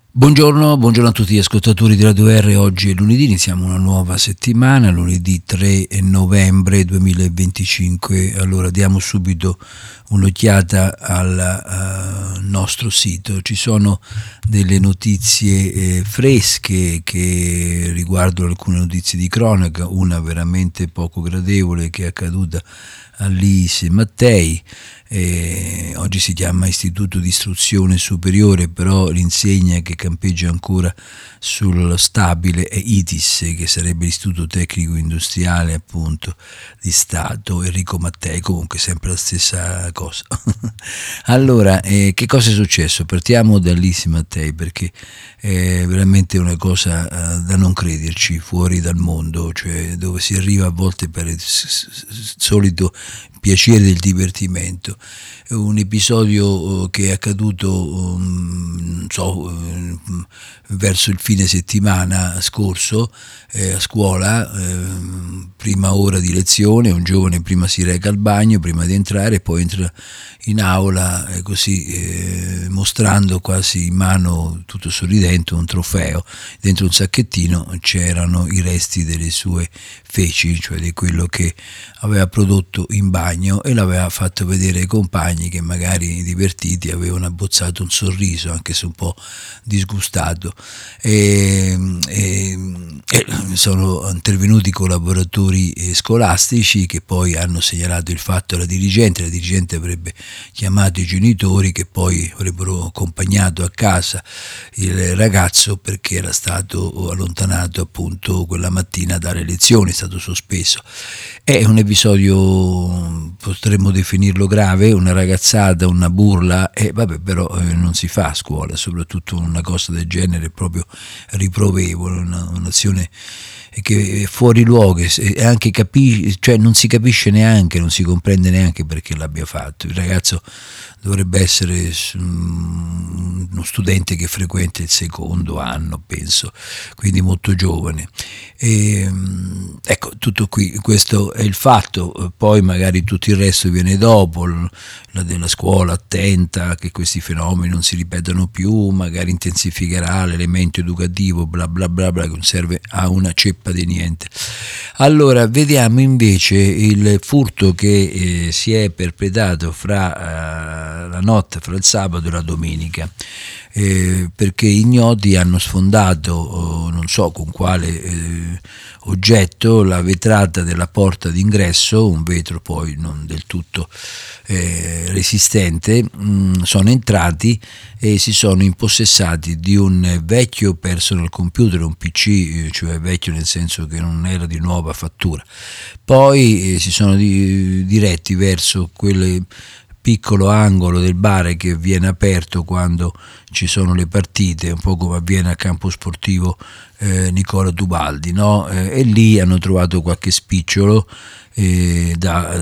Buongiorno a tutti gli ascoltatori di Radio R. Oggi è lunedì, iniziamo una nuova settimana, lunedì 3 novembre 2025. Allora diamo subito un'occhiata al nostro sito. Ci sono delle notizie fresche che riguardano alcune notizie di cronaca, una veramente poco gradevole che è accaduta all'Ise Mattei. Oggi si chiama Istituto di Istruzione Superiore, però l'insegna che campeggia ancora sullo stabile è ITIS, che sarebbe l'Istituto Tecnico Industriale appunto di Stato. Enrico Mattei, comunque sempre la stessa cosa. Allora, che cosa è successo? Partiamo dall'Ise Mattei, perché è veramente una cosa da non crederci, fuori dal mondo, cioè dove si arriva a volte per il solito piacere del divertimento. Un episodio che è accaduto verso il fine settimana scorso a scuola, prima ora di lezione, un giovane prima si reca al bagno prima di entrare, poi entra in aula così mostrando quasi in mano, tutto sorridente, un trofeo. Dentro un sacchettino c'erano i resti delle sue feci, cioè di quello che aveva prodotto in bagno, e l'aveva fatto vedere ai compagni che magari divertiti avevano abbozzato un sorriso, anche se un po' disgustato. Sono intervenuti i collaboratori scolastici che poi hanno segnalato il fatto alla dirigente. La dirigente avrebbe chiamato i genitori, che poi avrebbero accompagnato a casa il ragazzo perché era stato allontanato appunto quella mattina dalle lezioni, è stato sospeso. È un episodio, potremmo definirlo grave, una ragazzata, una burla, però non si fa a scuola, soprattutto una cosa del genere è proprio riprovevole, un'azione che è fuori luogo, e anche cioè non si capisce neanche, non si comprende neanche perché l'abbia fatto. Il ragazzo dovrebbe essere uno studente che frequenta il secondo anno, penso, quindi molto giovane. Ecco, tutto qui, questo è il fatto. Poi magari tutto il resto viene dopo, la della scuola attenta che questi fenomeni non si ripetano più, magari intensificherà l'elemento educativo, bla bla bla bla, che non serve a una ceppa di niente. Allora, vediamo invece il furto che si è perpetrato fra la notte, fra il sabato e la domenica. Perché ignoti hanno sfondato, non so con quale oggetto, la vetrata della porta d'ingresso, un vetro poi non del tutto resistente. Sono entrati e si sono impossessati di un vecchio personal computer, un PC, cioè vecchio nel senso che non era di nuova fattura. Poi si sono diretti verso quelle piccolo angolo del bar che viene aperto quando ci sono le partite, un po' come avviene al campo sportivo Nicola Tubaldi, no? E lì hanno trovato qualche spicciolo di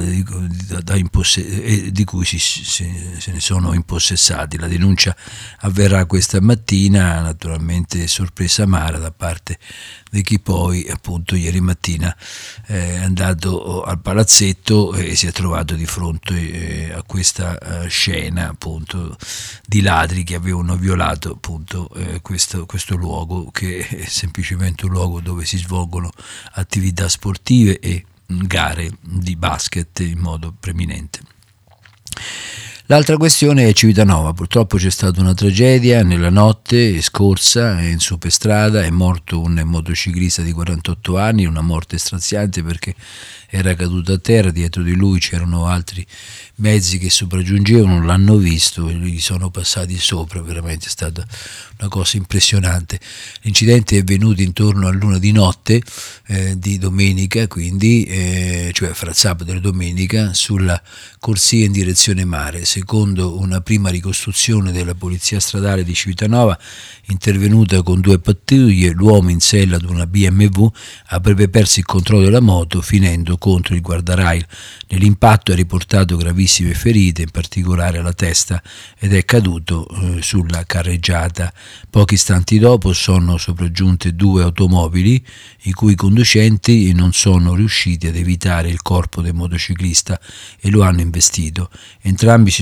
cui se ne sono impossessati. La denuncia avverrà questa mattina, naturalmente sorpresa amara da parte di chi poi appunto ieri mattina è andato al palazzetto e si è trovato di fronte a questa scena appunto di ladri che avevano violato appunto questo luogo, che è semplicemente un luogo dove si svolgono attività sportive e gare di basket in modo preminente. L'altra questione è Civitanova. Purtroppo c'è stata una tragedia nella notte scorsa in Superstrada, è morto un motociclista di 48 anni, una morte straziante perché era caduto a terra, dietro di lui c'erano altri mezzi che sopraggiungevano, l'hanno visto e gli sono passati sopra, veramente è stata una cosa impressionante. L'incidente è avvenuto intorno all'1 di notte di domenica, quindi cioè fra il sabato e la domenica, sulla corsia in direzione mare. Secondo una prima ricostruzione della polizia stradale di Civitanova, intervenuta con 2 pattuglie, l'uomo in sella ad una BMW avrebbe perso il controllo della moto finendo contro il guardarail. Nell'impatto ha riportato gravissime ferite, in particolare alla testa, ed è caduto sulla carreggiata. Pochi istanti dopo sono sopraggiunte 2 automobili i cui conducenti non sono riusciti ad evitare il corpo del motociclista e lo hanno investito. Entrambi si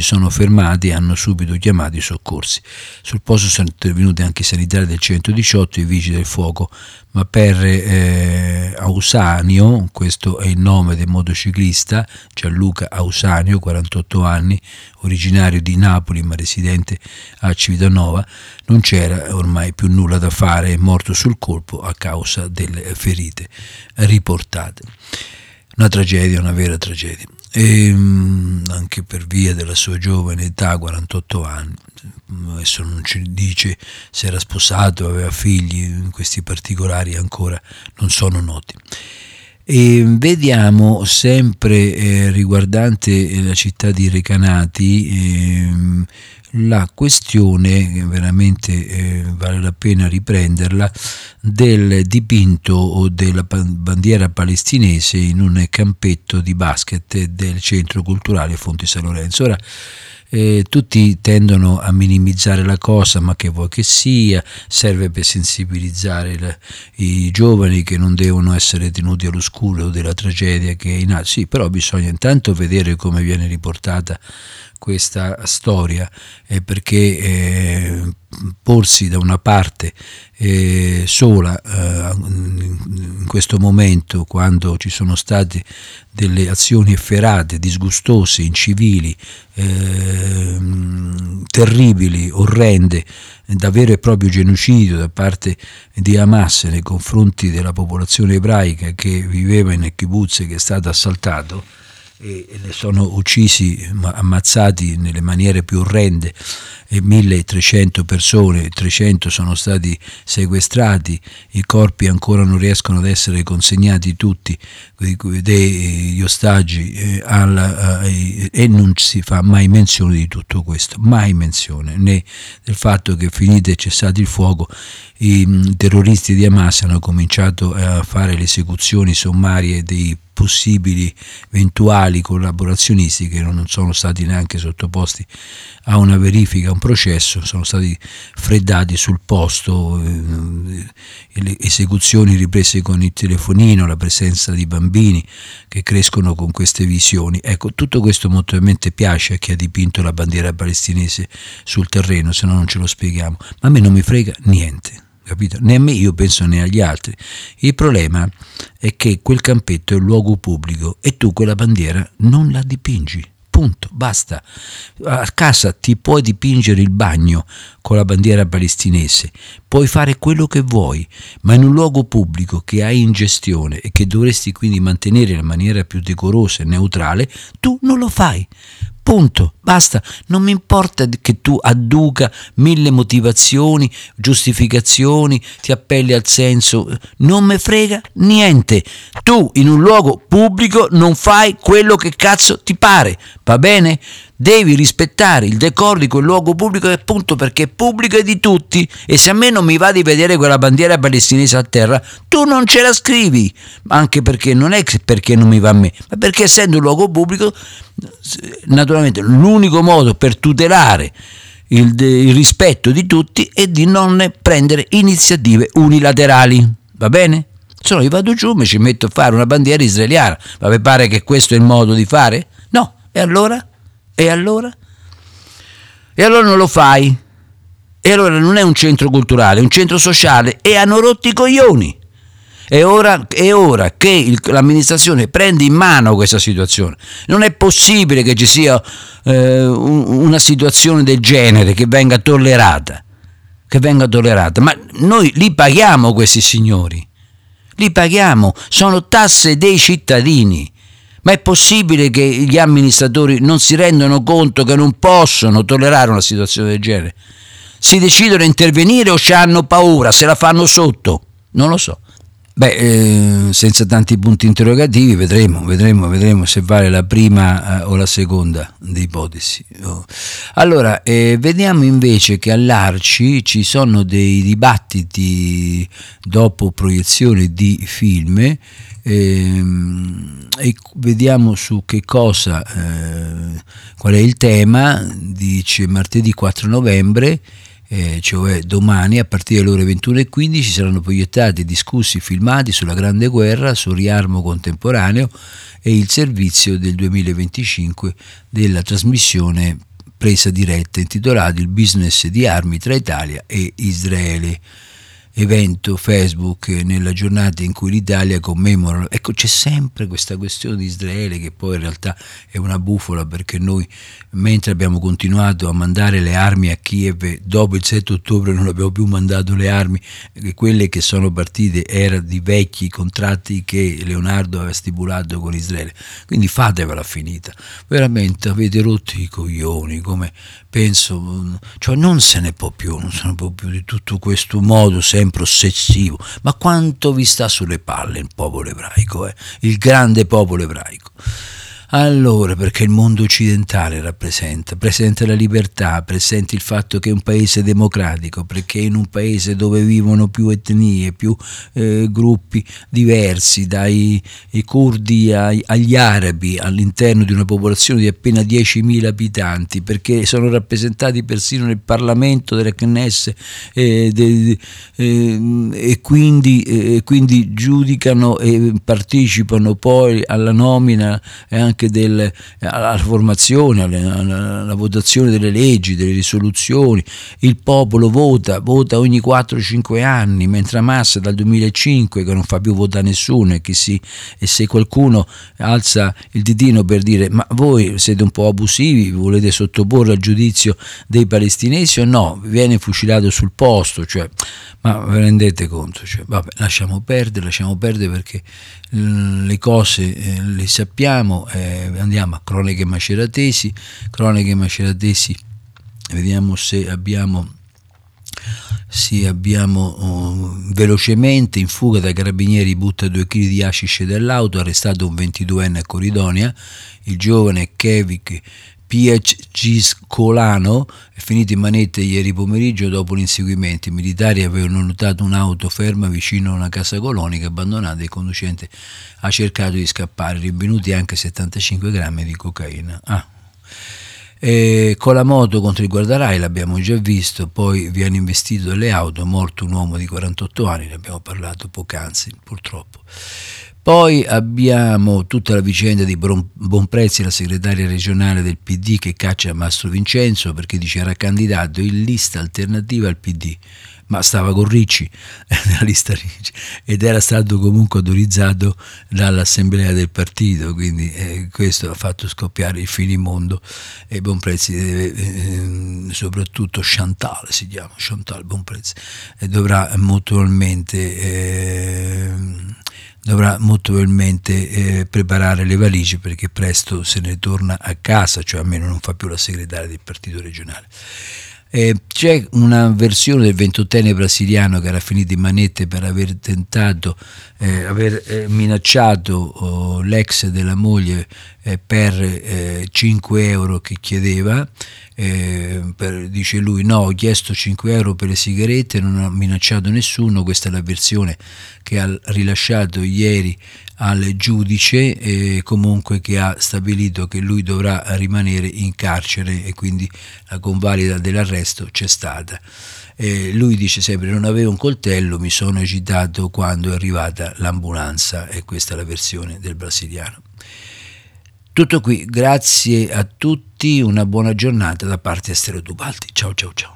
sono fermati e hanno subito chiamato i soccorsi. Sul posto sono intervenuti anche i sanitari del 118 e i vigili del fuoco, ma per Ausanio, questo è il nome del motociclista, Gianluca Ausanio, 48 anni, originario di Napoli ma residente a Civitanova, non c'era ormai più nulla da fare, è morto sul colpo a causa delle ferite riportate. Una tragedia, una vera tragedia, e anche per via della sua giovane età, 48 anni. Adesso non ci dice se era sposato, aveva figli, questi particolari ancora non sono noti. E vediamo sempre riguardante la città di Recanati la questione, che veramente vale la pena riprenderla, del dipinto della bandiera palestinese in un campetto di basket del Centro Culturale Fonte San Lorenzo. Ora, tutti tendono a minimizzare la cosa, ma che vuoi che sia, serve per sensibilizzare i giovani che non devono essere tenuti all'oscuro della tragedia che è in atto. Sì, però bisogna intanto vedere come viene riportata questa storia, perché porsi da una parte sola in questo momento, quando ci sono state delle azioni efferate, disgustose, incivili, terribili, orrende, da vero e proprio genocidio da parte di Hamas nei confronti della popolazione ebraica che viveva in kibbutz e che è stato assaltato, e ne sono uccisi, ammazzati nelle maniere più orrende, 1300 persone, 300 sono stati sequestrati, i corpi ancora non riescono ad essere consegnati tutti degli ostaggi, e non si fa mai menzione di tutto questo, mai menzione, né del fatto che finite e cessato il fuoco i terroristi di Hamas hanno cominciato a fare le esecuzioni sommarie dei possibili eventuali collaborazionisti, che non sono stati neanche sottoposti a una verifica, a un processo, sono stati freddati sul posto, le esecuzioni riprese con il telefonino, la presenza di bambini che crescono con queste visioni. Ecco, tutto questo molto piace a chi ha dipinto la bandiera palestinese sul terreno, se no non ce lo spieghiamo, ma a me non mi frega niente, capito? Né a me, io penso, né agli altri. Il problema è che quel campetto è un luogo pubblico e tu quella bandiera non la dipingi, punto, basta. A casa ti puoi dipingere il bagno con la bandiera palestinese, puoi fare quello che vuoi, ma in un luogo pubblico che hai in gestione e che dovresti quindi mantenere in maniera più decorosa e neutrale, tu non lo fai. Punto, basta, non mi importa che tu adduca 1000 motivazioni, giustificazioni, ti appelli al senso, non me frega niente. Tu in un luogo pubblico non fai quello che cazzo ti pare, va bene? Devi rispettare il decoro di quel luogo pubblico, appunto perché è pubblico e di tutti, e se a me non mi va di vedere quella bandiera palestinese a terra, tu non ce la scrivi, anche perché non è perché non mi va a me, ma perché essendo un luogo pubblico, naturalmente l'unico modo per tutelare il rispetto di tutti è di non prendere iniziative unilaterali, va bene? Se no io vado giù, mi ci metto a fare una bandiera israeliana, ma vi pare che questo è il modo di fare? No, e allora? E allora? E allora non lo fai. E allora non è un centro culturale, è un centro sociale, e hanno rotto i coglioni. È ora che l'amministrazione prende in mano questa situazione. Non è possibile che ci sia una situazione del genere che venga tollerata. Ma noi li paghiamo questi signori. Li paghiamo, sono tasse dei cittadini. Ma è possibile che gli amministratori non si rendano conto che non possono tollerare una situazione del genere? Si decidono a intervenire o ci hanno paura, se la fanno sotto? Non lo so. Senza tanti punti interrogativi, vedremo se vale la prima o la seconda ipotesi. Allora, vediamo invece che all'Arci ci sono dei dibattiti dopo proiezione di film, e vediamo su che cosa, qual è il tema. Dice martedì 4 novembre, cioè domani, a partire dalle ore 21:15 saranno proiettati e discussi filmati sulla Grande Guerra, sul riarmo contemporaneo e il servizio del 2025 della trasmissione presa diretta intitolato Il business di armi tra Italia e Israele. Evento Facebook nella giornata in cui l'Italia commemora. Ecco, c'è sempre questa questione di Israele che poi in realtà è una bufala, perché noi, mentre abbiamo continuato a mandare le armi a Kiev, dopo il 7 ottobre non abbiamo più mandato le armi, quelle che sono partite erano di vecchi contratti che Leonardo aveva stipulato con Israele. Quindi fatevela finita, veramente avete rotto i coglioni, come penso, cioè non se ne può più di tutto questo modo sempre ossessivo. Ma quanto vi sta sulle palle il popolo ebraico, il grande popolo ebraico? Allora, perché il mondo occidentale presenta la libertà, presenta il fatto che è un paese democratico, perché in un paese dove vivono più etnie, più gruppi diversi, dai curdi agli arabi, all'interno di una popolazione di appena 10.000 abitanti, perché sono rappresentati persino nel Parlamento della Knesset e quindi giudicano e partecipano poi alla nomina e anche alla formazione, alla votazione delle leggi, delle risoluzioni. Il popolo vota ogni 4-5 anni, mentre Hamas dal 2005 che non fa più votare nessuno, e se qualcuno alza il ditino per dire ma voi siete un po' abusivi, volete sottoporre al giudizio dei palestinesi o no, viene fucilato sul posto, cioè, ma vi rendete conto? Cioè, vabbè, lasciamo perdere perché le cose le sappiamo. Andiamo a Cronache Maceratesi, vediamo se abbiamo velocemente. In fuga dai carabinieri, butta 2 kg di hashish dall'auto, arrestato un 22enne a Coridonia. Il giovane Kevik Piaciscolano è finito in manette ieri pomeriggio dopo l'inseguimento. I militari avevano notato un'auto ferma vicino a una casa colonica abbandonata e il conducente ha cercato di scappare, rinvenuti anche 75 grammi di cocaina. Con la moto contro il guardarai, l'abbiamo già visto, poi viene investito dalle auto, morto un uomo di 48 anni, ne abbiamo parlato poc'anzi purtroppo. Poi abbiamo tutta la vicenda di Bonprezzi, la segretaria regionale del PD, che caccia Mastro Vincenzo perché dice era candidato in lista alternativa al PD, ma stava con Ricci nella lista Ricci ed era stato comunque autorizzato dall'assemblea del partito, quindi questo ha fatto scoppiare il finimondo. E Bonprezzi deve, soprattutto Chantal Bonprezzi, dovrà molto probabilmente preparare le valigie, perché presto se ne torna a casa, cioè almeno non fa più la segretaria del partito regionale. C'è una versione del 28enne brasiliano che era finito in manette per aver tentato, aver minacciato l'ex della moglie per 5 euro che chiedeva. Dice lui: no, ho chiesto 5 euro per le sigarette, non ho minacciato nessuno. Questa è la versione che ha rilasciato ieri al giudice, comunque, che ha stabilito che lui dovrà rimanere in carcere e quindi la convalida dell'arresto c'è stata. Lui dice sempre: non avevo un coltello, mi sono agitato quando è arrivata l'ambulanza. E questa è la versione del brasiliano. Tutto qui, grazie a tutti, una buona giornata da parte di Astero Dubaldi. Ciao ciao ciao.